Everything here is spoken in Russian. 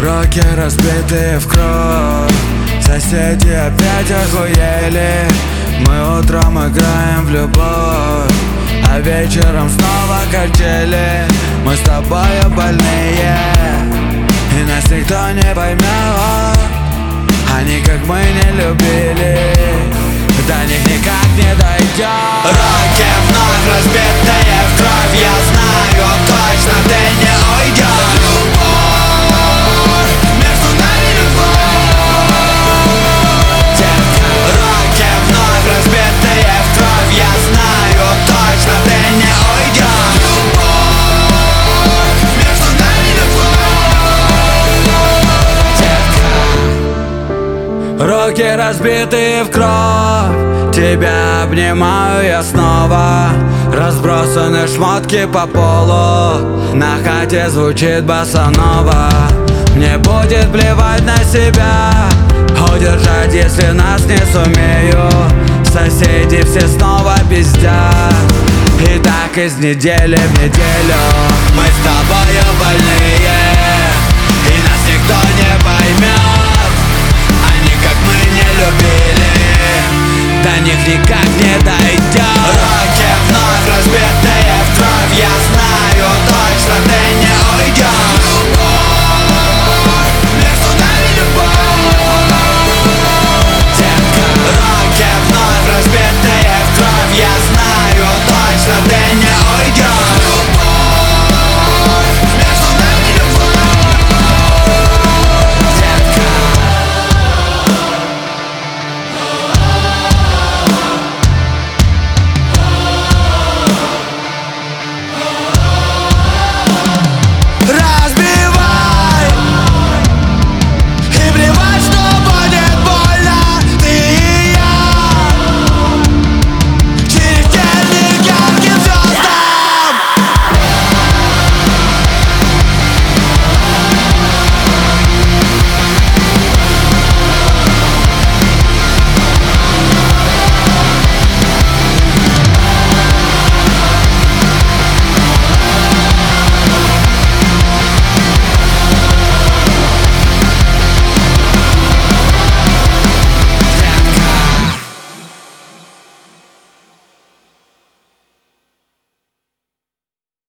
Руки разбиты в кровь, соседи опять охуели. Мы утром играем в любовь, а вечером снова качели. Мы с тобою больные, и нас никто не поймет. Они как мы не любили, до них никак не дойдет. Руки вновь разбитые в кровь, я знаю точно, ты не уйдешь. Любовь, между нами любовь. Руки вновь разбитые в кровь, я знаю точно, ты не уйдешь. Любовь, между нами любовь. Руки разбитые в кровь, тебя обнимаю я снова. Разбросаны шмотки по полу, на хате звучит босанова. Мне будет плевать на себя, удержать, если нас не сумею. Соседи все снова пиздят, и так из недели в неделю. Мы с тобою больные, и нас никто не поймет. Они как мы не любили, до них никак не дойдет.